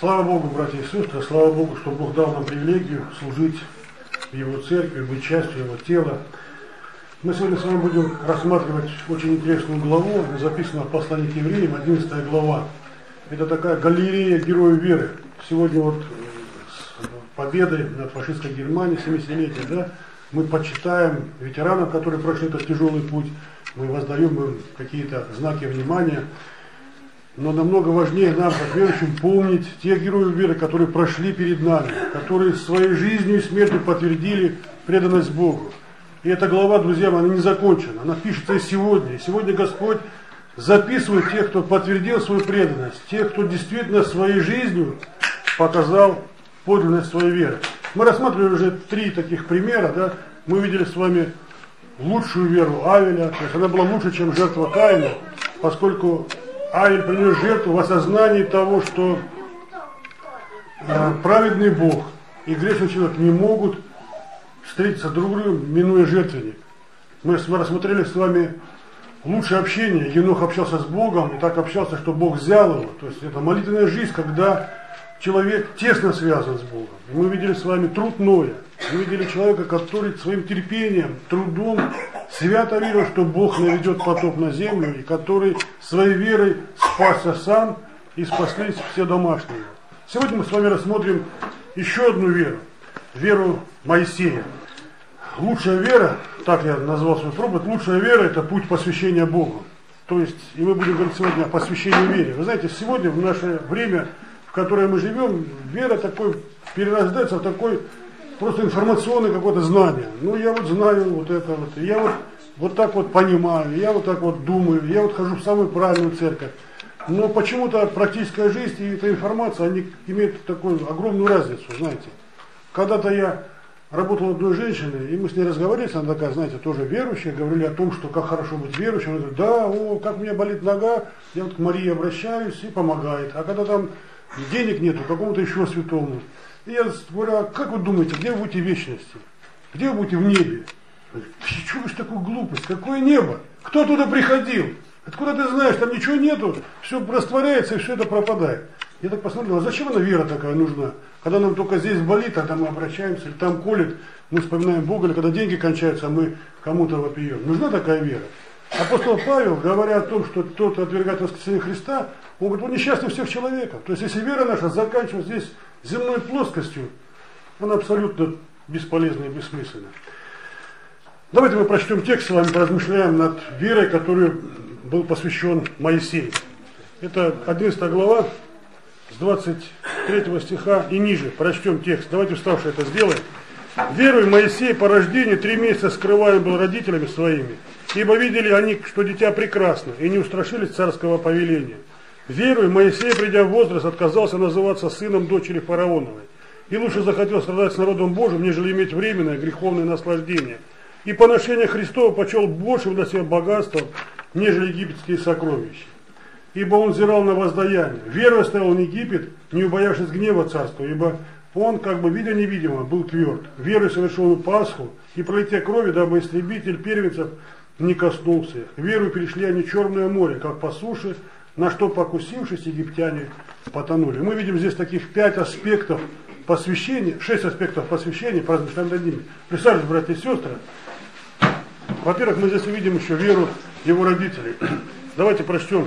Слава Богу, братья и сестры, слава Богу, что Бог дал нам привилегию служить в Его церкви, быть частью Его тела. Мы сегодня с вами будем рассматривать очень интересную главу, записанную в послании к евреям, 11 глава. Это такая галерея героев веры. Сегодня вот с победой над фашистской Германией, 70-летие, да, мы почитаем ветеранов, которые прошли этот тяжелый путь, мы воздаем им какие-то знаки внимания. Но намного важнее нам, как верующим, помнить тех героев веры, которые прошли перед нами, которые своей жизнью и смертью подтвердили преданность Богу. И эта глава, друзья мои, она не закончена, она пишется и сегодня. И сегодня Господь записывает тех, кто подтвердил свою преданность, тех, кто действительно своей жизнью показал подлинность своей веры. Мы рассматривали уже 3 таких примера, да? Мы видели с вами лучшую веру Авеля, то есть она была лучше, чем жертва Каина, поскольку Авель принес жертву в осознании того, что праведный Бог и грешный человек не могут встретиться друг с другом, минуя жертвенник. Мы рассмотрели с вами лучшее общение. Енох общался с Богом и так общался, что Бог взял его. То есть это молитвенная жизнь, когда человек тесно связан с Богом. И мы видели с вами труд Ноя. Мы видели человека, который своим терпением, трудом свято верил, что Бог наведет потоп на землю, и который своей верой спасся сам и спаслись все домашние. Сегодня мы с вами рассмотрим еще одну веру. Веру Моисея. Лучшая вера, так я назвал свой проповедь, лучшая вера — это путь посвящения Богу. То есть, и мы будем говорить сегодня о посвящении вере. Вы знаете, сегодня, в наше время, в которое мы живем, вера такой перерождается в такой просто информационное какое-то знание. Ну, я вот знаю вот это вот, я вот так вот понимаю, я вот так вот думаю, я вот хожу в самую правильную церковь. Но почему-то практическая жизнь и эта информация, они имеют такую огромную разницу, знаете. Когда-то я работал с одной женщиной, и мы с ней разговаривали, она такая, знаете, тоже верующая, говорили о том, что как хорошо быть верующим. Она говорит, да, как у меня болит нога, я вот к Марии обращаюсь и помогает. А когда там денег нету, какому-то еще святому. И я говорю, а как вы думаете, где вы будете в вечности? Где вы будете в небе? Чего ж такую глупость? Какое небо? Кто туда приходил? Откуда ты знаешь, там ничего нету, все растворяется и все это пропадает. Я так посмотрел, а зачем она вера такая нужна? Когда нам только здесь болит, а там мы обращаемся, или там колет, мы вспоминаем Бога, или когда деньги кончаются, мы кому-то вопием. Нужна такая вера? Апостол Павел, говоря о том, что тот отвергает воскресение Христа, он говорит, он несчастный всех человеков. То есть, если вера наша заканчивается здесь земной плоскостью, она абсолютно бесполезна и бессмысленна. Давайте мы прочтем текст, с вами поразмышляем над верой, которой был посвящен Моисей. Это 11 глава, с 23 стиха и ниже. Прочтем текст. Давайте вставшие это сделаем. «Веруй, Моисей по рождению 3 месяца скрываем был родителями своими, ибо видели они, что дитя прекрасно, и не устрашились царского повеления. Веруй, Моисей, придя в возраст, отказался называться сыном дочери фараоновой, и лучше захотел страдать с народом Божьим, нежели иметь временное греховное наслаждение. И поношение Христова почел большим для себя богатством, нежели египетские сокровища. Ибо он взирал на воздаяние. Веру оставил он Египет, не убоявшись гнева царства, ибо он, как бы видя невидимого, был тверд. Верой совершил Пасху, и пролитие крови, дабы истребитель первенцев не коснулся их. Верою перешли они Черное море, как по суше, на что, покусившись, египтяне потонули». Мы видим здесь таких 5 аспектов посвящения, 6 аспектов посвящения, поразмышляем над ними. Присаживайтесь, братья и сестры. Во-первых, мы здесь увидим еще веру его родителей. Давайте прочтем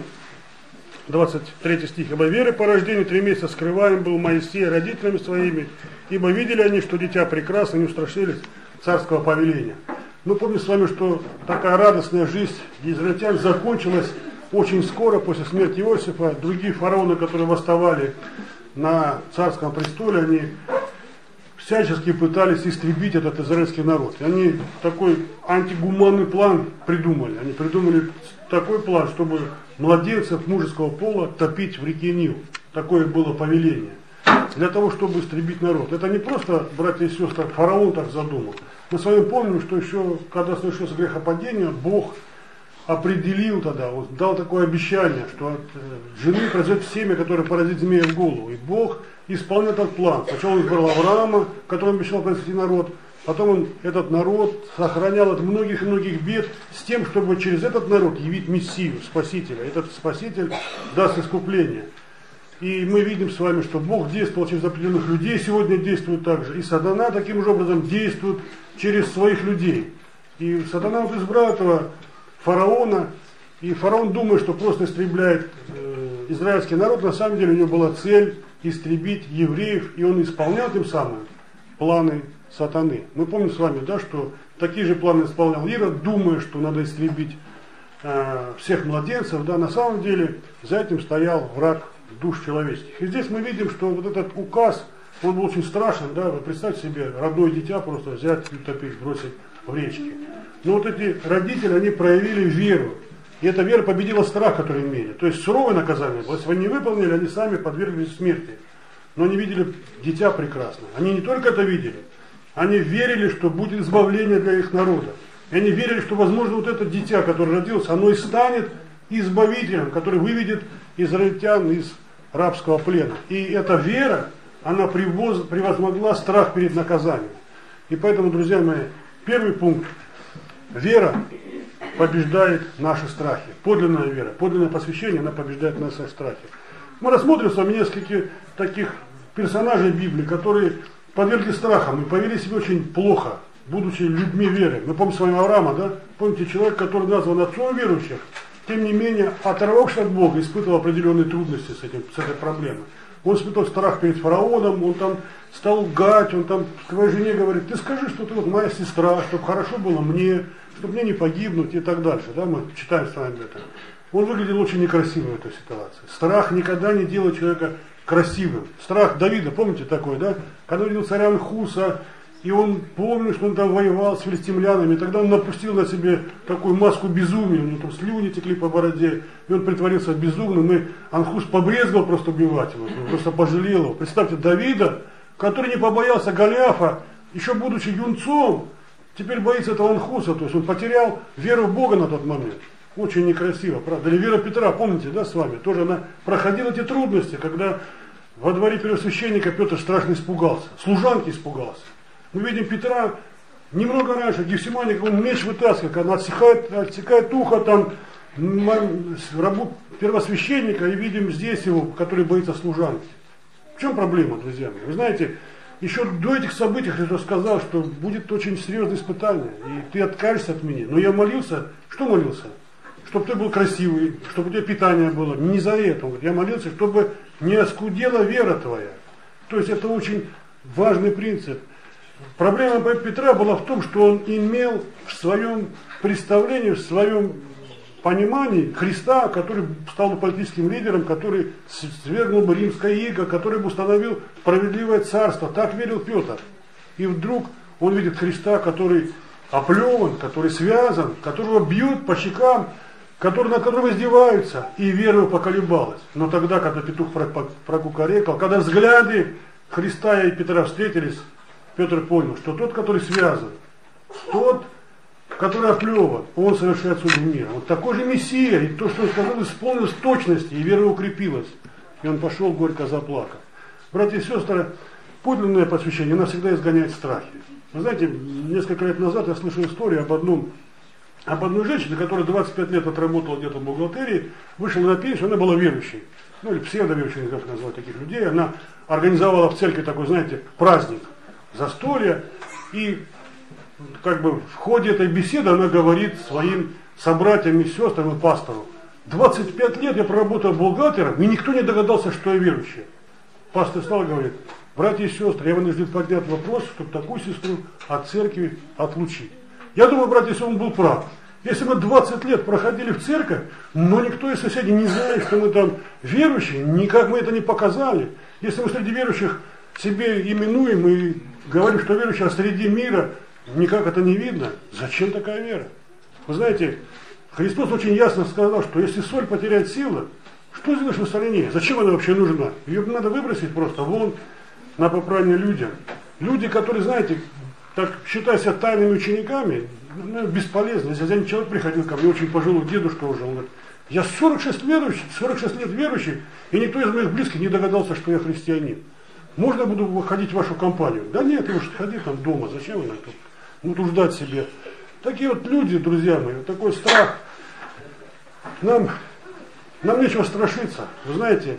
23 стих. «Ибо веры по рождению 3 месяца скрываем был Моисей родителями своими, ибо видели они, что дитя прекрасно, не устрашились царского повеления». Мы помним с вами, что такая радостная жизнь израильтян закончилась очень скоро после смерти Иосифа. Другие фараоны, которые восставали на царском престоле, они всячески пытались истребить этот израильский народ. И они такой антигуманный план придумали. Они придумали такой план, чтобы младенцев мужеского пола топить в реке Нил. Такое было повеление. Для того, чтобы истребить народ. Это не просто, братья и сестры, фараон так задумал. Мы с вами помним, что еще, когда совершилось грехопадение, Бог определил тогда, вот, дал такое обещание, что от жены произойдет семя, которое поразит змея в голову. И Бог исполнил этот план. Сначала он избрал Авраама, которому обещал произвести народ, потом он этот народ сохранял от многих и многих бед с тем, чтобы через этот народ явить Мессию, Спасителя. Этот Спаситель даст искупление. И мы видим с вами, что Бог действовал через определенных людей, сегодня действует также. И сатана таким же образом действует через своих людей. И сатана вот избрал этого фараона, и фараон думает, что просто истребляет израильский народ. На самом деле у него была цель истребить евреев, и он исполнял тем самым планы сатаны. Мы помним с вами, да, что такие же планы исполнял Ирод, думая, что надо истребить всех младенцев. Да, на самом деле за этим стоял враг душ человеческих. И здесь мы видим, что вот этот указ, он был очень страшен. Да, вы представьте себе, родное дитя просто взять и утопить, бросить в речке. Но вот эти родители, они проявили веру. И эта вера победила страх, который имели. То есть суровое наказание, если они не выполнили, они сами подверглись смерти. Но они видели дитя прекрасное. Они не только это видели, они верили, что будет избавление для их народа. И они верили, что, возможно, вот это дитя, которое родилось, оно и станет избавителем, который выведет израильтян из рабского плена. И эта вера, она превозмогла страх перед наказанием. И поэтому, друзья мои, первый пункт. Вера побеждает наши страхи. Подлинная вера, подлинное посвящение, она побеждает наши страхи. Мы рассмотрим с вами несколько таких персонажей Библии, которые подвергли страхам и повели себя очень плохо, будучи людьми веры. Мы помним с вами Авраама, да? Помните, человек, который назван отцом верующих, тем не менее, оторвавшись от Бога, испытывал определенные трудности с этой проблемой. Он испытывал страх перед фараоном, он там стал лгать, он там своей жене говорит: ты скажи, что ты вот моя сестра, чтобы хорошо было мне, чтобы мне не погибнуть и так дальше. Да? Мы читаем с вами это. Он выглядел очень некрасиво в этой ситуации. Страх никогда не делает человека красивым. Страх Давида, помните такой, да? Когда увидел царя Анхуса, и он помнил, что он там воевал с филистимлянами, и тогда он напустил на себе такую маску безумия, у него там слюни текли по бороде, и он притворился безумным, и Анхус побрезговал просто убивать его, просто пожалел его. Представьте, Давида, который не побоялся Голиафа, еще будучи юнцом, теперь боится этого Анхуса, то есть он потерял веру в Бога на тот момент. Очень некрасиво, правда. Или Вера Петра, помните, да, с вами? Тоже она проходила эти трудности, когда во дворе первосвященника Петр страшно испугался, служанки испугался. Мы видим Петра немного раньше, Гефсимане, он меч вытаскивает, когда отсекает ухо там рабу первосвященника, и видим здесь его, который боится служанки. В чем проблема, друзья мои? Вы знаете, еще до этих событий Христос сказал, что будет очень серьезное испытание, и ты откажешься от меня. Но я молился, что молился? Чтобы ты был красивый, чтобы у тебя питание было. Не за это. Он говорит, я молился, чтобы не оскудела вера твоя. То есть это очень важный принцип. Проблема Петра была в том, что он имел в своем представлении, в своем понимании Христа, который стал бы политическим лидером, который свергнул бы римское иго, который бы установил справедливое царство. Так верил Петр. И вдруг он видит Христа, который оплеван, который связан, которого бьют по щекам, над которым издеваются, и вера его поколебалась. Но тогда, когда петух прокукарекал, когда взгляды Христа и Петра встретились, Петр понял, что тот, который связан, тот, который оплеван, он совершает судьбу мира. Он такой же Мессия, и то, что он сказал, исполнилось в точности, и вера укрепилась. И он пошел горько заплакав. Братья и сестры, подлинное посвящение, оно всегда изгоняет страхи. Вы знаете, несколько лет назад я слышал историю об одной женщине, которая 25 лет отработала где-то в бухгалтерии, вышла на пенсию, она была верующей. Ну или псевдоверующей, не знаю, как назвать таких людей. Она организовала в церкви такой, знаете, праздник, застолье. И как бы в ходе этой беседы она говорит своим собратьям и сестрам и пастору: 25 лет я проработал бухгалтером, и никто не догадался, что я верующая. Пастор стал и говорит: братья и сестры, я вынужден поднять вопрос, чтобы такую сестру от церкви отлучить. Я думаю, братья, если он был прав. Если мы 20 лет проходили в церковь, но никто из соседей не знает, что мы там верующие, никак мы это не показали. Если мы среди верующих себе именуем и говорим, что верующие, а среди мира никак это не видно, зачем такая вера? Вы знаете, Христос очень ясно сказал, что если соль потеряет силу, что сделаешь в солене? Зачем она вообще нужна? Ее надо выбросить просто вон на попрание людям. Люди, которые, знаете, так считая себя тайными учениками, бесполезно. Если один человек приходил ко мне, очень пожилой дедушка уже, он говорит: я 46 лет верующий, и никто из моих близких не догадался, что я христианин. Можно я буду выходить в вашу компанию? Да нет, вы же ходи там дома, зачем вы тут утруждать себе? Такие вот люди, друзья мои, вот такой страх. Нам нечего страшиться. Вы знаете,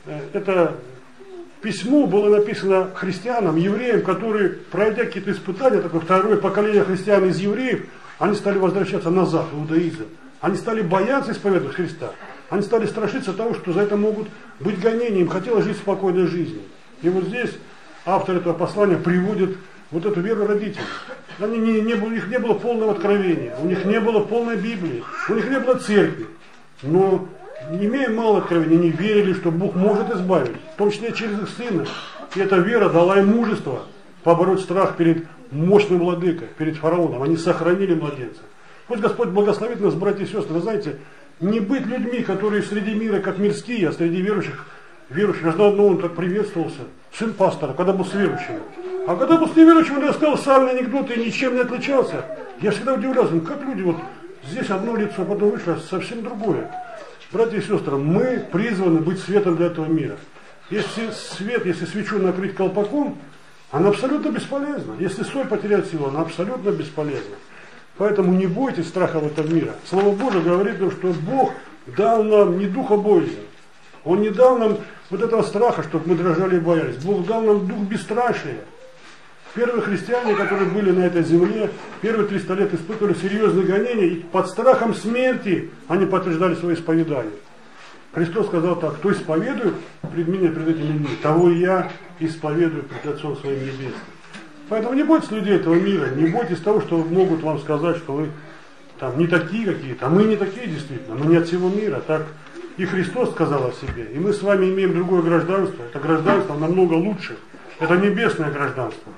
это письмо было написано христианам, евреям, которые, пройдя какие-то испытания, такое второе поколение христиан из евреев, они стали возвращаться назад в иудаизм. Они стали бояться исповедовать Христа. Они стали страшиться того, что за это могут быть гонения. Им хотелось жить спокойной жизнью. И вот здесь автор этого послания приводит вот эту веру родителей. У них не было полного откровения, у них не было полной Библии, у них не было церкви. Но, имея мало откровения, они верили, что Бог может избавить, в том числе через их сына. И эта вера дала им мужество побороть страх перед мощным владыкой, перед фараоном. Они сохранили младенца. Пусть Господь благословит нас, братья и сестры. Вы знаете, не быть людьми, которые среди мира как мирские, а среди верующих, одно он так приветствовался, сын пастора, когда был с верующими. А когда был с неверующим, он рассказал сальные анекдоты и ничем не отличался. Я всегда удивлялся, как люди вот здесь одно лицо, а потом вышло совсем другое. Братья и сестры, мы призваны быть светом для этого мира. Если свечу накрыть колпаком, она абсолютно бесполезна. Если соль потеряет силу, она абсолютно бесполезна. Поэтому не бойтесь страха в этом мире. Слово Божие говорит нам, что Бог дал нам не духа боязни. Он не дал нам вот этого страха, чтобы мы дрожали и боялись. Бог дал нам дух бесстрашия. Первые христиане, которые были на этой земле, первые 300 лет испытывали серьезные гонения, и под страхом смерти они подтверждали свое исповедание. Христос сказал так: кто исповедует пред меня, пред этими людьми, того и я исповедую пред Отцом Своим Небесным. Поэтому не бойтесь людей этого мира, не бойтесь того, что могут вам сказать, что вы там не такие какие-то, а мы не такие действительно, мы не от всего мира. Так и Христос сказал о себе, и мы с вами имеем другое гражданство, это гражданство намного лучше, это небесное гражданство.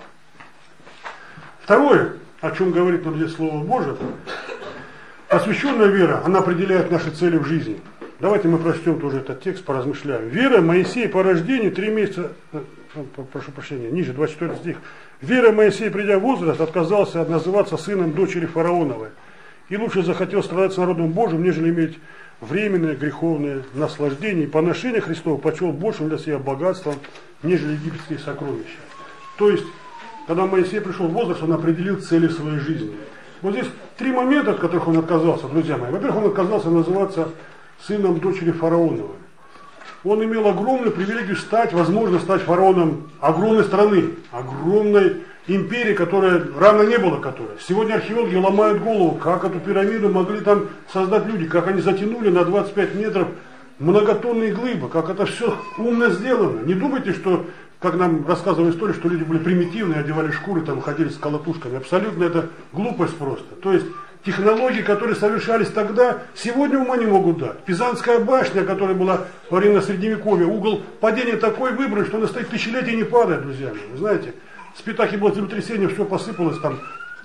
Второе, о чем говорит нам здесь Слово Божие, посвященная вера, она определяет наши цели в жизни. Давайте мы прочтем тоже этот текст, поразмышляем. Вера Моисея по рождению 3 месяца, прошу прощения, ниже, 24 стих. Вера Моисея, придя в возраст, отказался называться сыном дочери фараоновой. И лучше захотел страдать с народом Божьим, нежели иметь временное греховное наслаждение. И поношение Христова почел большим для себя богатством, нежели египетские сокровища. То есть, когда Моисей пришел в возраст, он определил цели своей жизни. Вот здесь 3 момента, от которых он отказался, друзья мои. Во-первых, он отказался называться сыном дочери фараоновой. Он имел огромную привилегию возможно стать фараоном огромной страны, огромной империи, которая ранее не было которой. Сегодня археологи ломают голову, как эту пирамиду могли там создать люди, как они затянули на 25 метров многотонные глыбы, как это все умно сделано. Не думайте, что, как нам рассказывали историю, что люди были примитивные, одевали шкуры, там ходили с колотушками. Абсолютно это глупость просто. То есть технологии, которые совершались тогда, сегодня ума не могут дать. Пизанская башня, которая была во время Средневековья, угол падения такой выбран, что она стоит тысячелетия и не падает, друзья мои. Вы знаете, в Спитаке было землетрясение, все посыпалось, там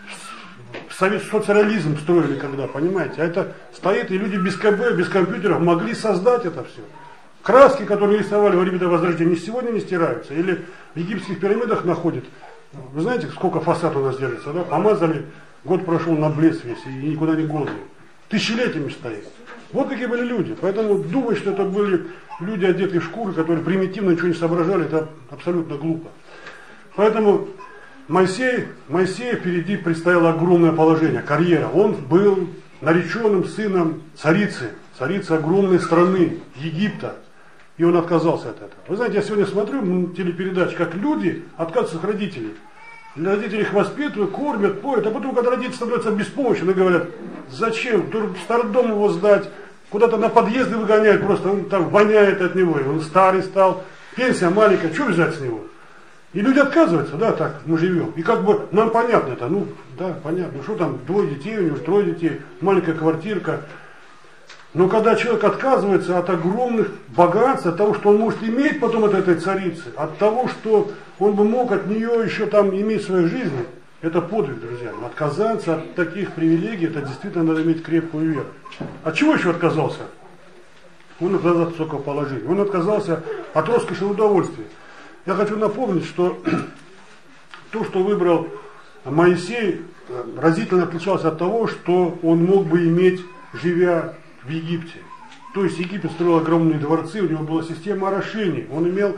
социализм строили когда, понимаете. А это стоит, и люди без КБ, без компьютеров могли создать это все. Краски, которые рисовали во время Возрождения, сегодня не стираются. Или в египетских пирамидах находят. Вы знаете, сколько фасад у нас держится, да? Помазали. Год прошел на блеск весь и никуда не годный. Тысячелетиями стоит. Вот какие были люди. Поэтому думать, что это были люди, одетые в шкуры, которые примитивно ничего не соображали, это абсолютно глупо. Поэтому Моисею впереди предстояло огромное положение, карьера. Он был нареченным сыном царицы огромной страны, Египта. И он отказался от этого. Вы знаете, я сегодня смотрю телепередачи, как люди отказываются от родителей. Родители их воспитывают, кормят, поют, а потом, когда родители становятся беспомощными, говорят, зачем, в стародом его сдать, куда-то на подъезды выгоняют, просто он там воняет от него, и он старый стал, пенсия маленькая, что взять с него? И люди отказываются, да, так, мы живем. И как бы нам понятно это, да, понятно, что там, 2 детей, у него 3 детей, маленькая квартирка. Но когда человек отказывается от огромных богатств, от того, что он может иметь потом от этой царицы, от того, что он бы мог от нее еще там иметь в своей жизни, это подвиг, друзья. Отказаться от таких привилегий, это действительно надо иметь крепкую веру. От чего еще отказался? Он отказался от высокого положения. Он отказался от роскоши и удовольствия. Я хочу напомнить, что то, что выбрал Моисей, разительно отличалось от того, что он мог бы иметь, живя в Египте. То есть Египет строил огромные дворцы, у него была система орошений, он имел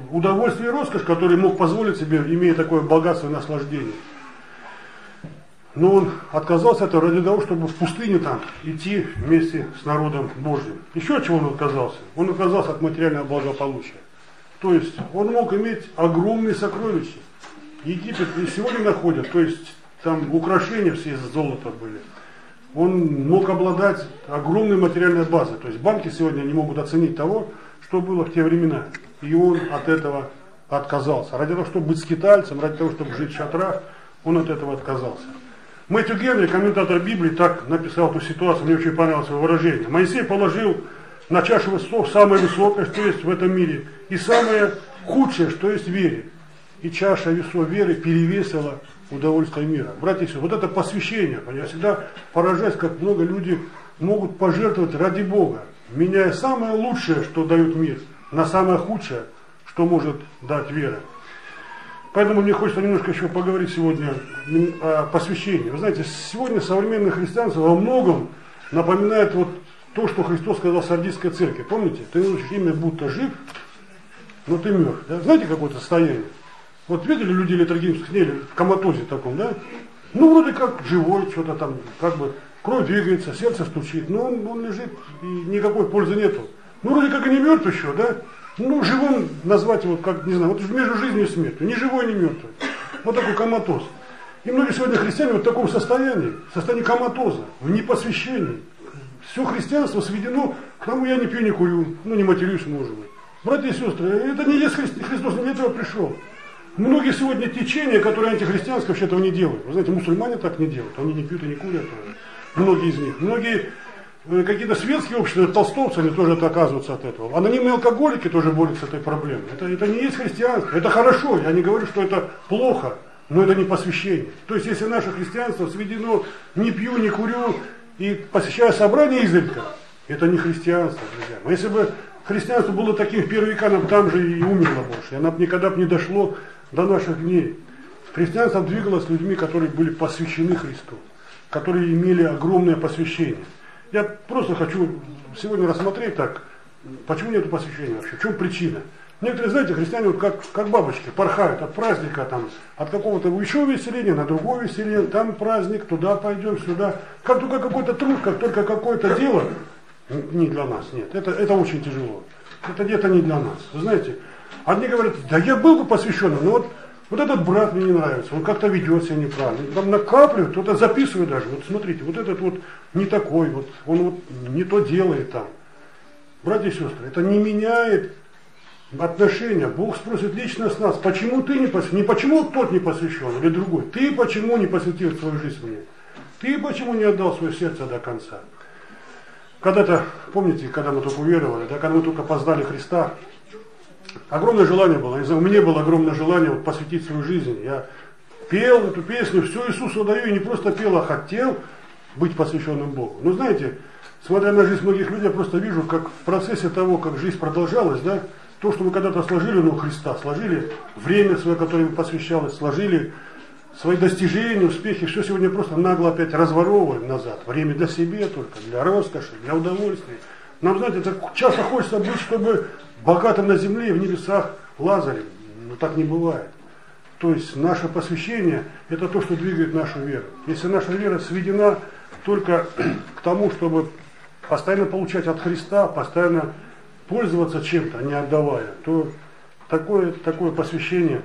удовольствие и роскошь, который мог позволить себе, имея такое богатство и наслаждение. Но он отказался от этого ради того, чтобы в пустыне там идти вместе с народом Божьим. Еще от чего он отказался? Он отказался от материального благополучия. То есть он мог иметь огромные сокровища. Египет и сегодня находят, то есть там украшения все из золота были. Он мог обладать огромной материальной базой. То есть банки сегодня не могут оценить того, что было в те времена. И он от этого отказался. Ради того, чтобы быть скитальцем, ради того, чтобы жить в шатрах, он от этого отказался. Мэтью Генри, комментатор Библии, так написал эту ситуацию, мне очень понравилось его выражение. Моисей положил на чашу весов самое высокое, что есть в этом мире, и самое худшее, что есть в вере. И чаша весов веры перевесила удовольствие мира. Братья и сестры, вот это посвящение. Я всегда поражаюсь, как много людей могут пожертвовать ради Бога, меняя самое лучшее, что дает мир, на самое худшее, что может дать вера. Поэтому мне хочется немножко еще поговорить сегодня о посвящении. Вы знаете, сегодня современное христианство во многом напоминает вот то, что Христос сказал Сардийской церкви. Помните? Ты носишь имя, будто жив, но ты мертв. Да? Знаете, какое-то состояние? Вот видели людей литургических снели в коматозе таком, да? Ну, вроде как живой, что-то там, как бы кровь двигается, сердце стучит, но он лежит, и никакой пользы нету. Ну, вроде как и не мертв еще, да? Ну, живым назвать его, как, не знаю, вот между жизнью и смертью. Ни живой, ни мертвый. Вот такой коматоз. И многие сегодня христиане вот в таком состоянии коматоза, в непосвящении. Все христианство сведено к тому, я не пью, не курю, ну, не матерюсь, может быть. Братья и сестры, это не есть Христос, не для этого пришел. Многие сегодня течения, которые антихристианские, вообще этого не делают. Вы знаете, мусульмане так не делают, они не пьют и не курят. Многие из них. Многие какие-то светские общества, толстовцы, они тоже оказываются от этого. Анонимные алкоголики тоже борются с этой проблемой. Это не есть христианство, это хорошо, я не говорю, что это плохо, но это не посвящение. То есть, если наше христианство сведено не пью, не курю и посещаю собрания изредка, это не христианство, друзья. Но если бы христианство было таким в первые века, нам там же и умерло больше, и оно бы никогда бы не дошло до наших дней. Христианство двигалось людьми, которые были посвящены Христу, которые имели огромное посвящение. Я просто хочу сегодня рассмотреть так, почему нет посвящения вообще, в чем причина. Некоторые, знаете, христиане вот как бабочки порхают от праздника, там, от какого-то еще веселения на другое веселение, там праздник, туда пойдем, сюда. Как только какой-то труд, как только какое-то дело, не для нас, нет, это очень тяжело. Это где-то не для нас. Вы знаете, одни говорят, да я был бы посвященным, но вот этот брат мне не нравится, он как-то ведет себя неправильно. Там накапливают, кто-то записывает даже. Вот смотрите, вот этот вот не такой, вот он вот не то делает там. Братья и сестры, это не меняет отношения. Бог спросит лично с нас, почему ты не посвящен, не почему тот не посвящен или другой, ты почему не посвятил свою жизнь мне, ты почему не отдал свое сердце до конца. Когда-то, помните, когда мы только уверовали, да, когда мы только познали Христа, огромное желание было, у меня было огромное желание вот посвятить свою жизнь. Я пел эту песню, все Иисусу даю, и не просто пел, а хотел быть посвященным Богу. Но знаете, смотря на жизнь многих людей, я просто вижу, как в процессе того, как жизнь продолжалась, да, то, что мы когда-то сложили у Христа, сложили время свое, которое ему посвящалось, сложили свои достижения, успехи, все сегодня просто нагло опять разворовываем назад. Время для себя только, для роскоши, для удовольствия. Нам, знаете, так часто хочется быть, чтобы богатым на земле и в небесах Лазарем. Но так не бывает. То есть наше посвящение – это то, что двигает нашу веру. Если наша вера сведена только к тому, чтобы постоянно получать от Христа, постоянно пользоваться чем-то, не отдавая, то такое посвящение,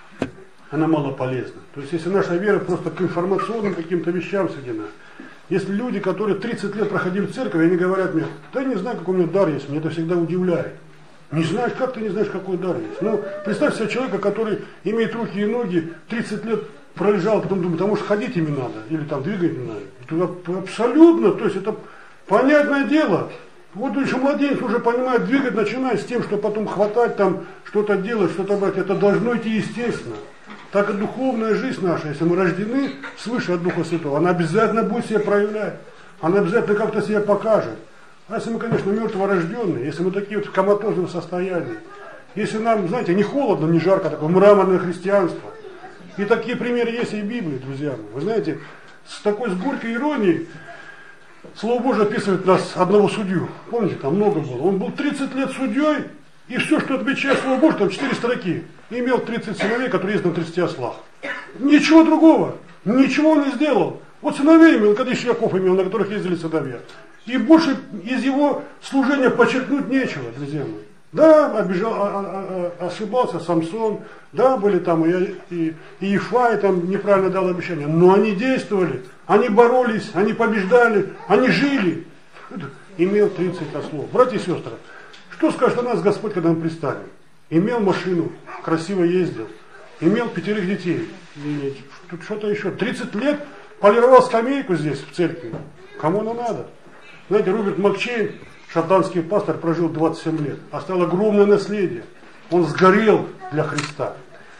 она мало полезна. То есть если наша вера просто к информационным каким-то вещам сведена. Если люди, которые 30 лет проходили в церковь, они говорят мне, да я не знаю, какой у меня дар есть, меня это всегда удивляет. Не знаешь, как ты не знаешь, какой дар есть? Ну, представь себе человека, который имеет руки и ноги, 30 лет пролежал, потом думает, а может ходить ими надо, или там двигать не надо. Это абсолютно, то есть это понятное дело. Вот еще младенец уже понимает, двигать начинает с тем, что потом хватать там, что-то делать, что-то брать. Это должно идти естественно. Так и духовная жизнь наша, если мы рождены свыше от Духа Святого, она обязательно будет себя проявлять. Она обязательно как-то себя покажет. А если мы, конечно, мертворожденные, если мы такие вот в коматозном состоянии, если нам, знаете, не холодно, не жарко, такое мраморное христианство. И такие примеры есть и в Библии, друзья мои. Вы знаете, с горькой иронией Слово Божие описывает нас одного судью. Помните, там много было. Он был 30 лет судьей, и все, что отмечает Слово Божие, там 4 строки. И имел 30 сыновей, которые ездят на 30 ослах. Ничего другого. Ничего он не сделал. Вот сыновей имел, когда Яков имел, на которых ездили сыновья. И больше из его служения подчеркнуть нечего, друзья мои. Да, ошибался Самсон, да, были там и Ифай там неправильно дал обещание, но они действовали, они боролись, они побеждали, они жили. Имел 30 ослов. Братья и сестры, что скажет о нас Господь, когда мы пристанем? Имел машину, красиво ездил, имел 5 детей, тут что-то еще, 30 лет полировал скамейку здесь, в церкви. Кому оно надо? Знаете, Роберт Макчейн, шотландский пастор, прожил 27 лет, оставил огромное наследие. Он сгорел для Христа.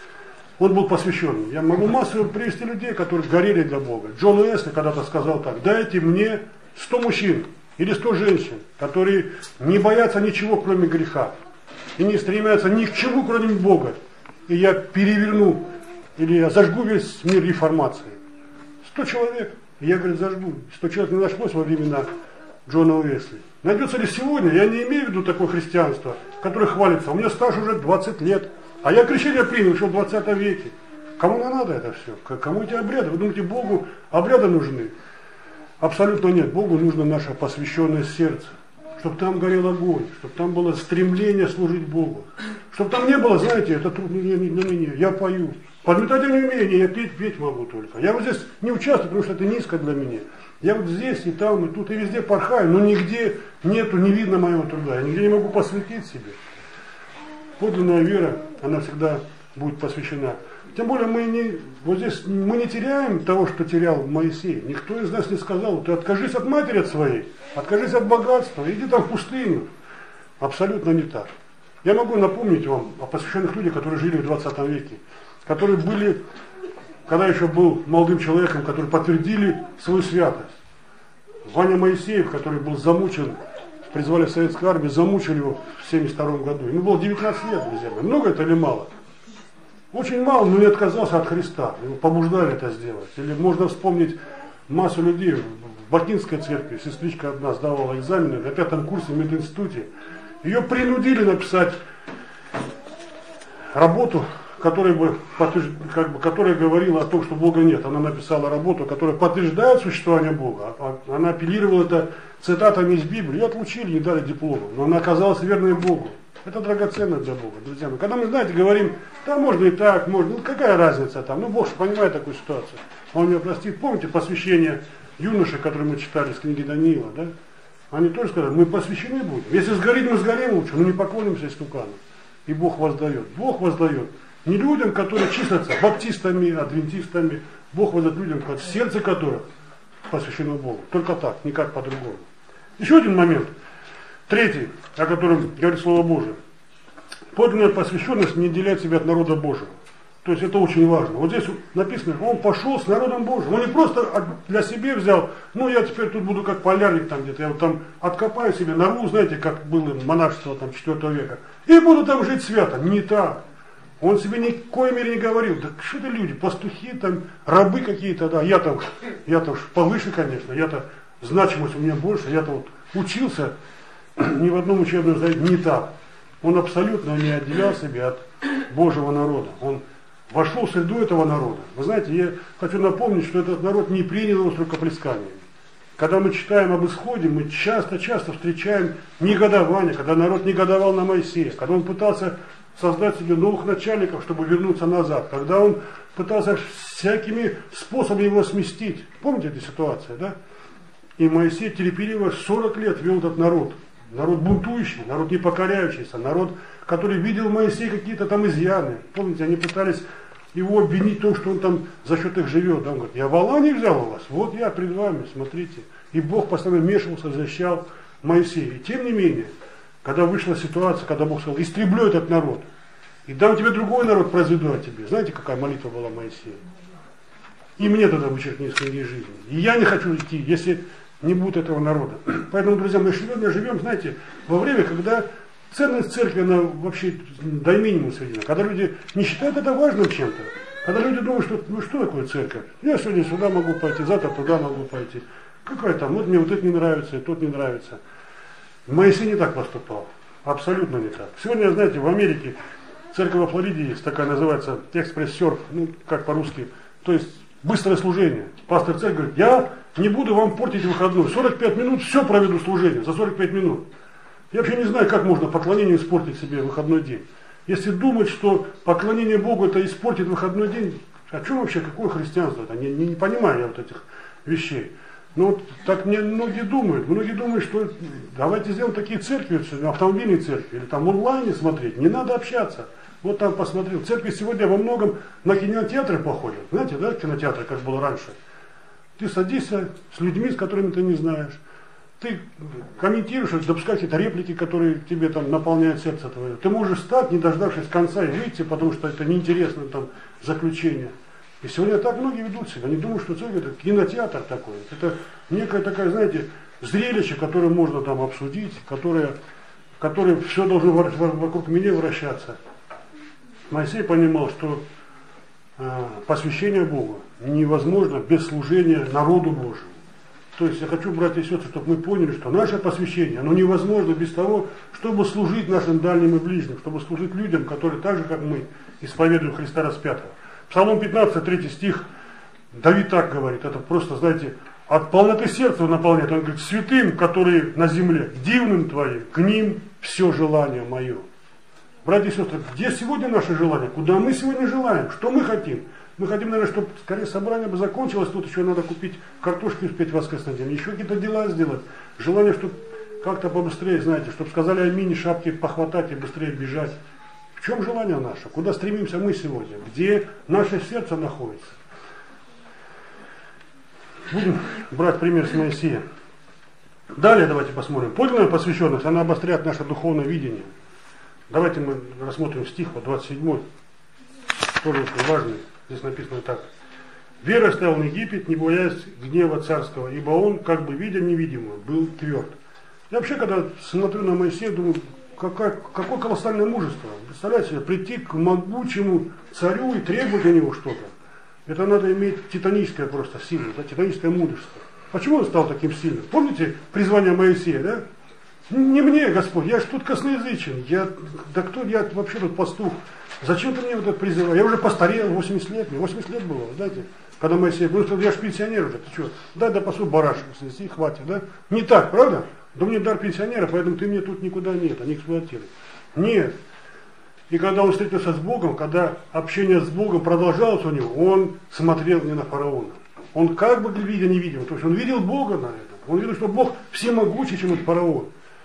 Он был посвященным. Я могу массово привести людей, которые горели для Бога. Джон Уэсли когда-то сказал так: дайте мне 100 мужчин или 100 женщин, которые не боятся ничего, кроме греха, и не стремятся ни к чему, кроме Бога. И я переверну, или я зажгу весь мир реформации. 100 человек. И я, говорит, зажгу. 100 человек не нашлось во времена Джона Уэсли. Найдется ли сегодня? Я не имею в виду такое христианство, которое хвалится. У меня стаж уже 20 лет. А я крещение принял еще в 20 веке. Кому надо это все? Кому эти обряды? Вы думаете, Богу обряды нужны? Абсолютно нет. Богу нужно наше посвященное сердце. Чтобы там горел огонь, чтобы там было стремление служить Богу. Чтобы там не было, знаете, это трудно, не, я пою. Подметать я не умею, я петь могу только. Я вот здесь не участвую, потому что это низко для меня. Я вот здесь, и там, и тут, и везде порхаю, но нигде нету, не видно моего труда. Я нигде не могу посвятить себе. Подлинная вера, она всегда будет посвящена. Тем более мы не теряем того, что терял Моисей. Никто из нас не сказал: ты откажись от матери от своей, откажись от богатства, иди там в пустыню. Абсолютно не так. Я могу напомнить вам о посвященных людях, которые жили в 20 веке, которые были, когда еще был молодым человеком, которые подтвердили свою святость. Ваня Моисеев, который был замучен, призвали в советскую армию, замучили его в 1972 году. Ему было 19 лет, друзья мои. Много это или мало? Очень мало, но не отказался от Христа. Его побуждали это сделать. Или можно вспомнить массу людей в Бакинской церкви. Сестричка одна сдавала экзамены на 5 курсе в мединституте. Ее принудили написать работу, которая говорила о том, что Бога нет. Она написала работу, которая подтверждает существование Бога. Она апеллировала это цитатами из Библии. Ее отлучили, не дали диплома. Но она оказалась верной Богу. Это драгоценно для Бога, друзья мои. Когда мы, знаете, говорим: да, можно и так, можно, ну какая разница там, ну Бог же понимает такую ситуацию. Он меня простит. Помните посвящение юноши, которое мы читали с книги Даниила, да? Они тоже сказали: мы посвящены будем. Если сгорит, мы сгорим лучше, но не поклонимся истукану. И Бог воздает. Бог воздает не людям, которые числятся баптистами, адвентистами. Бог воздает людям, в сердце которых посвящено Богу. Только так, никак по-другому. Еще один момент. Третий, о котором говорит Слово Божие. Подлинная посвященность не отделяет себя от народа Божьего. То есть это очень важно. Вот здесь написано: он пошел с народом Божьим. Он не просто для себя взял: ну я теперь тут буду как полярник там где-то, я вот там откопаю себе нору, знаете, как было монашество там 4 века, и буду там жить свято. Не так. Он себе ни в коей мере не говорил: да что это люди, пастухи там, рабы какие-то, да, я там повыше, конечно, я-то значимость у меня больше, я-то вот учился ни в одном учебном заведении. Не так. Он абсолютно не отделял себя от Божьего народа. Он вошел в среду этого народа. Вы знаете, я хочу напомнить, что этот народ не принял его с рукоплесканиями. Когда мы читаем об исходе, мы часто встречаем негодование, когда народ негодовал на Моисея, когда он пытался создать себе новых начальников, чтобы вернуться назад, когда он пытался всякими способами его сместить. Помните эту ситуацию, да? И Моисей терпеливо 40 лет вел этот народ. Народ бунтующий, народ не покоряющийся, народ, который видел в Моисее какие-то там изъяны. Помните, они пытались его обвинить в том, что он там за счет их живет. Он говорит: я вала не взял у вас, вот я пред вами, смотрите. И Бог постоянно вмешивался, защищал Моисея. И тем не менее, когда вышла ситуация, когда Бог сказал: истреблю этот народ, и дам тебе другой народ, произведу от тебе. Знаете, какая молитва была Моисея? И мне тогда вычеркни из книги жизни. И я не хочу идти, если не будет этого народа. Поэтому, друзья, мы сегодня живем, знаете, во время, когда ценность церкви, она вообще до минимума сведена. Когда люди не считают это важным чем-то. Когда люди думают, что ну что такое церковь? Я сегодня сюда могу пойти, завтра туда могу пойти. Какая там, вот мне вот это не нравится, и тот не нравится. Моисей не так поступал. Абсолютно не так. Сегодня, знаете, в Америке церковь во Флориде есть, такая называется экспресс-серф, ну как по-русски. То есть быстрое служение. Пастор церкви говорит, я не буду вам портить выходной. 45 минут, все проведу служение за 45 минут. Я вообще не знаю, как можно поклонение испортить себе выходной день. Если думать, что поклонение Богу это испортит выходной день, о чем вообще, какое христианство это? Не понимаю я вот этих вещей. Но вот так многие думают, что давайте сделаем такие церкви, автомобильные церкви, или там в онлайне смотреть, не надо общаться. Вот там посмотрел. Церкви сегодня во многом на кинотеатры походят. Знаете, да, кинотеатры, как было раньше. Ты садишься с людьми, с которыми ты не знаешь. Ты комментируешь, допускаешь какие-то реплики, которые тебе там наполняют сердце твое. Ты можешь встать, не дождавшись конца, и выйти, потому что это неинтересно там заключение. И сегодня так многие ведут себя. Они думают, что церковь это кинотеатр такой. Это некая такая, знаете, зрелище, которое можно там обсудить, которое все должно вокруг меня вращаться. Моисей понимал, что посвящение Богу невозможно без служения народу Божьему. То есть я хочу, братья и сестры, чтобы мы поняли, что наше посвящение, оно невозможно без того, чтобы служить нашим дальним и ближним, чтобы служить людям, которые так же, как мы, исповедуют Христа распятого. Псалом 15, 3 стих, Давид так говорит, это просто, знаете, от полноты сердца наполняет. Он говорит, святым, которые на земле, дивным твоим, к ним все желание мое. Братья и сестры, где сегодня наше желание? Куда мы сегодня желаем? Что мы хотим? Мы хотим, наверное, чтобы скорее собрание бы закончилось, тут еще надо купить картошки успеть в воскресный день, еще какие-то дела сделать. Желание, чтобы как-то побыстрее, знаете, чтобы сказали аминь, шапки похватать и быстрее бежать. В чем желание наше? Куда стремимся мы сегодня? Где наше сердце находится? Будем брать пример с Моисея. Далее давайте посмотрим. Подлинная посвященность, она обостряет наше духовное видение. Давайте мы рассмотрим стих, 27, тоже очень важный. Здесь написано так. «Вера оставил на Египет, не боясь гнева царского, ибо он, как бы видя невидимое, был тверд». Я вообще, когда смотрю на Моисея, думаю, какое колоссальное мужество. Представляете себе, прийти к могучему царю и требовать от него что-то. Это надо иметь титаническое просто силу, да, титаническое мужество. Почему он стал таким сильным? Помните призвание Моисея, да? Не мне, Господь, я же тут косноязычен, я вообще тут пастух. Зачем ты мне вот это призываешь? Я уже постарел, 80 лет, мне 80 лет было, знаете, когда Моисей, я же пенсионер уже, ты что, дай да пасу барашек, и хватит, да? Не так, правда? Да мне дар пенсионера, поэтому ты мне тут никуда нет, не эксплуатируй. Нет. И когда он встретился с Богом, когда общение с Богом продолжалось у него, он смотрел не на фараона. Он как бы видя невидимо, то есть он видел Бога на этом, он видел, что Бог всемогучий, чем этот фараон.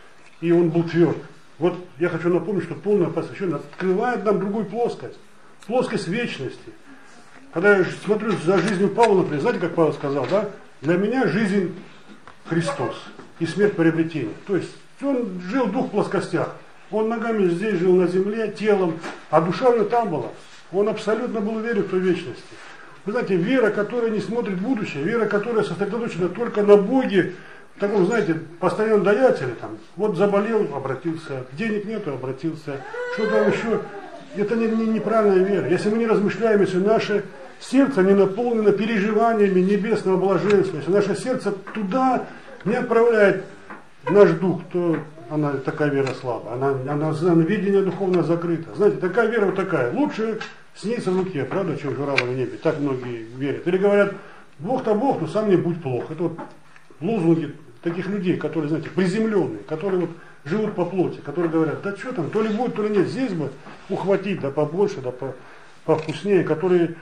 И он был тверд. Вот я хочу напомнить, что полное посвящение открывает нам другую плоскость. Плоскость вечности. Когда я смотрю за жизнью Павла, например, знаете, как Павел сказал, да? Для меня жизнь Христос и смерть приобретение. То есть он жил в двух плоскостях. Он ногами здесь жил на земле, телом, а душа у него там была. Он абсолютно был уверен в той вечности. Вы знаете, вера, которая не смотрит в будущее, вера, которая сосредоточена только на Боге, в таком, знаете, постоянном даятеле, там, вот заболел, обратился, денег нету, обратился, что там еще, это неправильная вера. Если мы не размышляем, если наше сердце не наполнено переживаниями небесного блаженства, если наше сердце туда не отправляет наш дух, то такая вера слабая, она видение духовно закрыто. Знаете, такая вера вот такая, лучше снится в руке, правда, чем журавль в небе, так многие верят. Или говорят, Бог-то Бог, но сам не будь плох. Это вот лозунги таких людей, которые, знаете, приземленные, которые вот живут по плоти, которые говорят, да что там, то ли будет, то ли нет, здесь бы ухватить, да побольше, да повкуснее, которые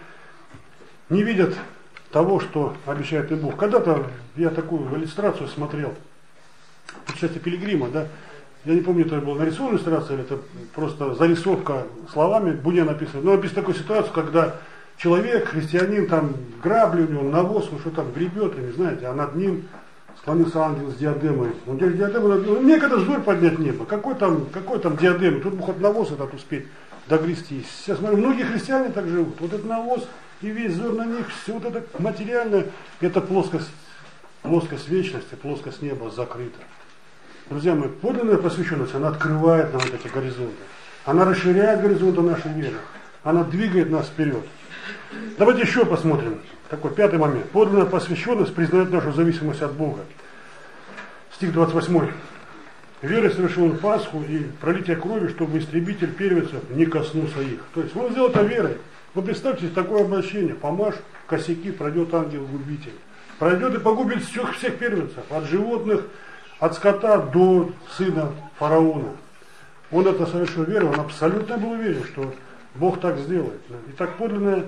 не видят того, что обещает им Бог. Когда-то я такую иллюстрацию смотрел, путешествие Пилигрима, да, я не помню, это была нарисованная иллюстрация, или это просто зарисовка словами, в Буне написано, но написано такую ситуацию, когда человек, христианин, там грабли у него, навоз, он что там гребет, не знаете, а над ним склонился ангел с диадемой. Он говорит, диадема, некогда вздор поднять небо. Какой там диадема? Тут бы хоть навоз этот успеть догрести. Сейчас смотрю, многие христиане так живут. Вот этот навоз и весь взор на них, все вот это материальное, это плоскость вечности, плоскость неба закрыта. Друзья мои, подлинная посвященность, она открывает нам вот эти горизонты. Она расширяет горизонты нашей веры. Она двигает нас вперед. Давайте еще посмотрим. Такой пятый момент. Подлинная посвященность признает нашу зависимость от Бога. Стих 28. верой совершил он Пасху и пролитие крови, чтобы истребитель первенцев не коснулся их. То есть он сделал это верой. Вы представьте такое обращение: помажь косяки, пройдет ангел-губитель. Пройдет и погубит всех первенцев, от животных, от скота до сына фараона. Он это совершил верой, он абсолютно был уверен, что Бог так сделает. И так подлинная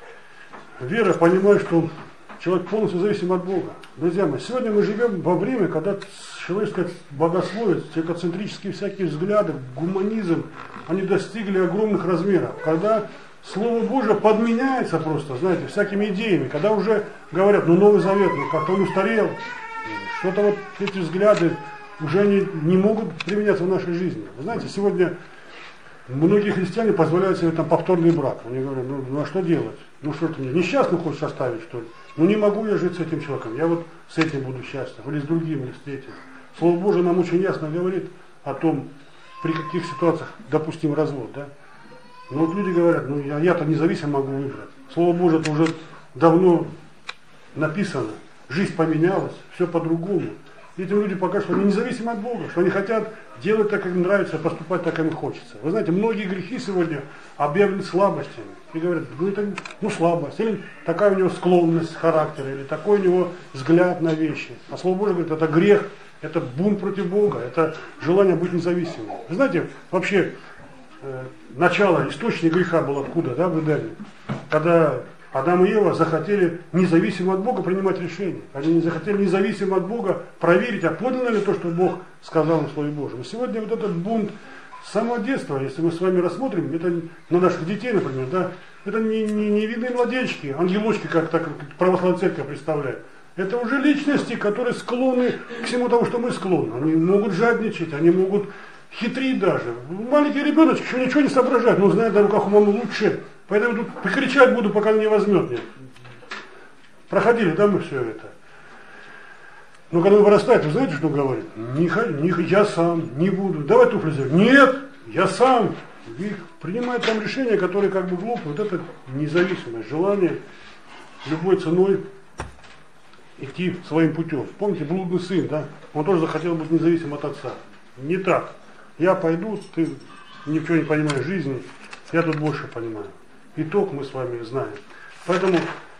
вера понимает, что человек полностью зависим от Бога. Друзья мои, сегодня мы живем во время, когда человеческое богословие, человекоцентрические всякие взгляды, гуманизм, они достигли огромных размеров. Когда Слово Божие подменяется просто, знаете, всякими идеями, когда уже говорят, ну Новый Завет, ну как-то он устарел, что-то вот эти взгляды уже не могут применяться в нашей жизни. Вы знаете, сегодня многие христиане позволяют себе там повторный брак. Они говорят, ну а что делать? Ну что ты мне несчастным хочешь оставить, что ли? Ну не могу я жить с этим человеком, я вот с этим буду счастлив, или с другим, или с третьим. Слово Божие нам очень ясно говорит о том, при каких ситуациях допустим развод, да? Но вот люди говорят, ну я-то независимо могу выбрать. Слово Божие это уже давно написано, жизнь поменялась, все по-другому. И этим люди покажут, что они независимы от Бога, что они хотят делать так, как им нравится, поступать так, как им хочется. Вы знаете, многие грехи сегодня объявлены слабостями. И говорят, ну это слабость, или такая у него склонность характера, или такой у него взгляд на вещи. А Слово Божие говорит, это грех, это бунт против Бога, это желание быть независимым. Вы знаете, вообще, начало, источник греха был откуда, да, в Эдеме? Когда Адам и Ева захотели независимо от Бога принимать решения. Они не захотели независимо от Бога проверить, а подлинно ли то, что Бог сказал в Слове Божьем. Сегодня вот этот бунт с самого детства, если мы с вами рассмотрим, это на наших детей, например, да, это не невинные младенчики, ангелочки, как так православная церковь представляет. Это уже личности, которые склонны к всему тому, что мы склонны. Они могут жадничать, они могут хитрить даже. Маленький ребеночек еще ничего не соображает, но знает на руках у мамы лучше. Поэтому тут прикричать буду, пока не возьмет меня. Проходили, да, мы все это. Но когда он вырастает, вы знаете, что говорит? Я сам не буду. Давай туфли сделаем. Нет, я сам. И принимает там решения, которые как бы глупые. Вот это независимость, желание любой ценой идти своим путем. Помните, блудный сын, да? Он тоже захотел быть независим от отца. Не так. Я пойду, ты ничего не понимаешь в жизни, я тут больше понимаю. Итог мы с вами знаем. Поэтому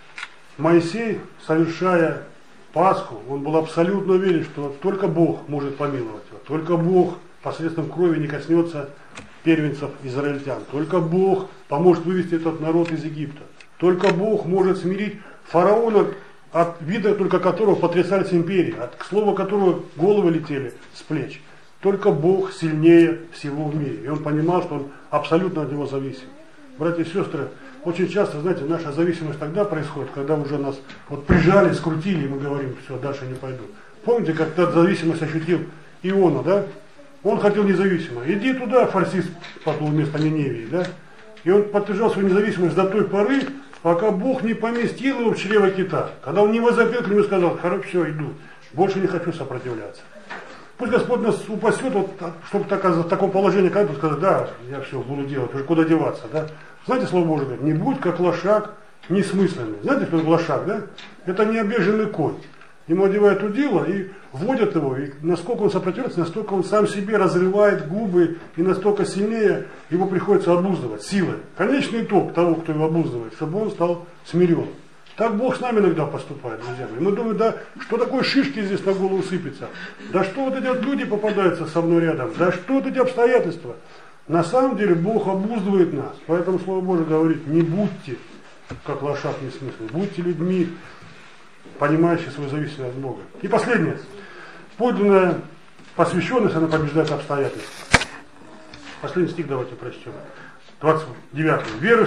Моисей, совершая Пасху, он был абсолютно уверен, что только Бог может помиловать его. Только Бог посредством крови не коснется первенцев израильтян. Только Бог поможет вывести этот народ из Египта. Только Бог может смирить фараона, от вида только которого потрясались империи, от слова которого головы летели с плеч. Только Бог сильнее всего в мире. И он понимал, что он абсолютно от него зависим. Братья и сестры, очень часто, знаете, наша зависимость тогда происходит, когда уже нас вот прижали, скрутили, и мы говорим, все, дальше не пойду. Помните, как та зависимость ощутил Иона, да? Он хотел независимо. Иди туда, фарсист, потом вместо Ниневии, да? И он подтверждал свою независимость до той поры, пока Бог не поместил его в чрево кита. Когда он не возопил к нему и сказал, хорошо, все, иду, больше не хочу сопротивляться. Пусть Господь нас упасет, вот, чтобы в таком положении, как бы сказать, да, я все буду делать, уже куда деваться, да? Знаете, Слово Божие говорит, не будь как лошак несмысленный. Знаете, кто это лошак, да? Это необиженный конь. Ему одевают удило и вводят его, и насколько он сопротивляется, настолько он сам себе разрывает губы, и настолько сильнее его приходится обуздывать силой. Конечный итог того, кто его обуздывает, чтобы он стал смирен. Так Бог с нами иногда поступает, друзья мои. Мы думаем, да, что такое шишки здесь на голову сыпятся? Да что вот эти вот люди попадаются со мной рядом? Да что вот эти обстоятельства? На самом деле Бог обуздывает нас. Поэтому Слово Божие говорит, не будьте, как лошак несмысленный, будьте людьми, понимающие свою зависимость от Бога. И последнее. Подлинная посвященность, она побеждает обстоятельства. Последний стих давайте прочтем. 29.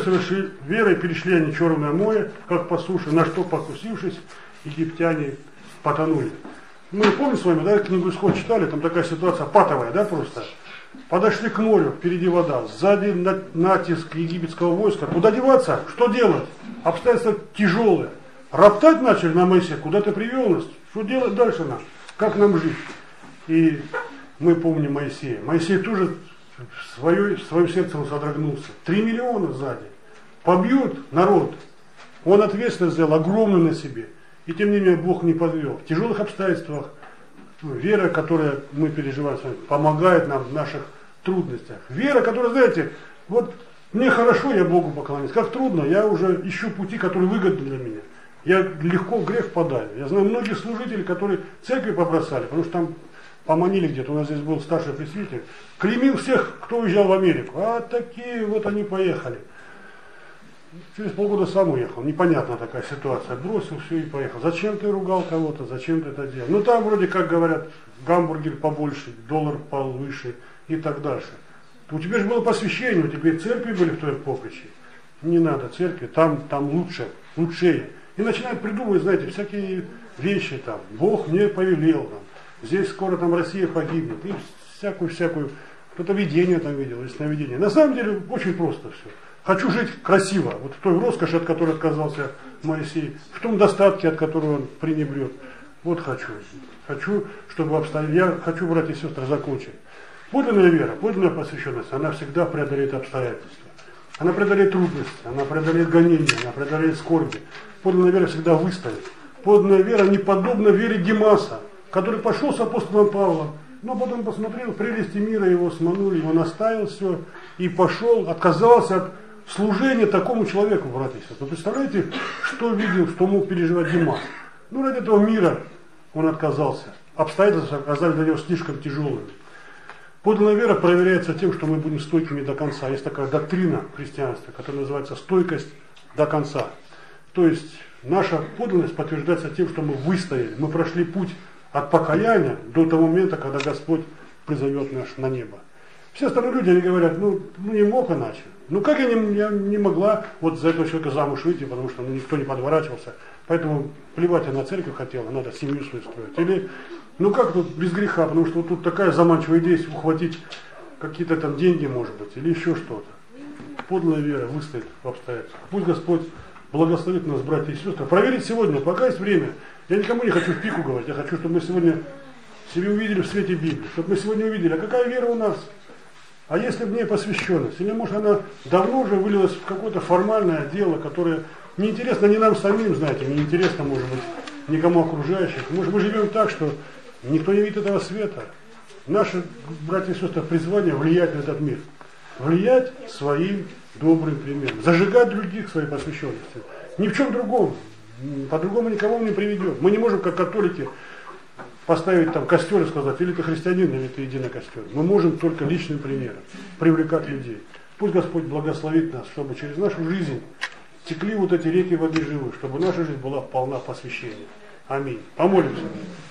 Верой перешли они Черное море, как по суше, на что покусившись, египтяне потонули. Мы помним с вами, да, книгу Исход читали, там такая ситуация патовая, да, просто. Подошли к морю, впереди вода, сзади натиск египетского войска. Куда деваться? Что делать? Обстоятельства тяжелые. Роптать начали на Моисея, куда ты привел нас? Что делать дальше нам? Как нам жить? И мы помним Моисея. Моисей тоже в своем сердце он содрогнулся. 3 миллиона сзади. Побьют народ. Он ответственность взял огромную на себе. И тем не менее Бог не подвел. В тяжелых обстоятельствах Вера, которая мы переживаем с вами, помогает нам в наших трудностях. Вера, которая, знаете, вот мне хорошо, я Богу поклоняюсь. Как трудно, я уже ищу пути, которые выгодны для меня. Я легко в грех впадаю. Я знаю многих служителей, которые церкви побросали, потому что там поманили где-то. У нас здесь был старший пресвитер. Клеймил всех, кто уезжал в Америку. А такие вот они поехали. Через полгода сам уехал. Непонятна такая ситуация. Бросил все и поехал. Зачем ты ругал кого-то? Зачем ты это делал? Ну там вроде как говорят, гамбургер побольше, доллар повыше и так дальше. У тебя же было посвящение, у тебя и церкви были в твоем поприще. Не надо церкви, там лучше, лучшее. И начинают придумывать, знаете, всякие вещи там. Бог мне повелел там. Здесь скоро там Россия погибнет. И всякую. Кто-то видение там видел, или сновидение. На самом деле очень просто все. Хочу жить красиво. Вот в той роскоши, от которой отказался Моисей. В том достатке, от которого он пренебрег. Вот хочу. Хочу, чтобы обстоятельства. Я хочу, братья и сестры, закончить. Подлинная вера, подлинная посвященность, она всегда преодолеет обстоятельства. Она преодолеет трудности, она преодолеет гонения, она преодолеет скорби. Подлинная вера всегда выстоит. Подлинная вера не подобна вере Димаса, который пошел с апостолом Павлом, но потом посмотрел прелести мира, его сманули, он оставил все и пошел, отказался от служения такому человеку, братья и сестры. Вы представляете, что видел, что мог переживать Димас? Ну, ради этого мира он отказался. Обстоятельства оказались для него слишком тяжелыми. Подлинная вера проверяется тем, что мы будем стойкими до конца. Есть такая доктрина христианства, которая называется стойкость до конца. То есть наша подлинность подтверждается тем, что мы выстояли, мы прошли путь от покаяния до того момента, когда Господь призовет нас на небо. Все остальные люди, они говорят, ну не мог иначе. Ну как я не могла вот за этого человека замуж выйти, потому что никто не подворачивался. Поэтому плевать я на церковь хотела, надо семью свою строить. Или, ну как тут без греха, потому что вот тут такая заманчивая идея, ухватить какие-то там деньги, может быть, или еще что-то. Подлинная вера выстоит в обстоятельствах. Пусть Господь благословит нас, братья и сестры. Проверить сегодня, пока есть время. Я никому не хочу в пику говорить, я хочу, чтобы мы сегодня себе увидели в свете Библии, чтобы мы сегодня увидели, а какая вера у нас? А если в ней посвященность? Или может она давно уже вылилась в какое-то формальное дело, которое неинтересно не нам самим, знаете, неинтересно, может быть, никому окружающих. Может, мы живем так, что никто не видит этого света. Наши, братья и сестры, призвание влиять на этот мир. Влиять своим добрым примером. Зажигать других своей посвященностью. Ни в чем другом. По-другому никого не приведет. Мы не можем, как католики, поставить там костер и сказать, или ты христианин, или ты иди на костер. Мы можем только личным примером привлекать людей. Пусть Господь благословит нас, чтобы через нашу жизнь текли вот эти реки воды живой, чтобы наша жизнь была полна посвящения. Аминь. Помолимся.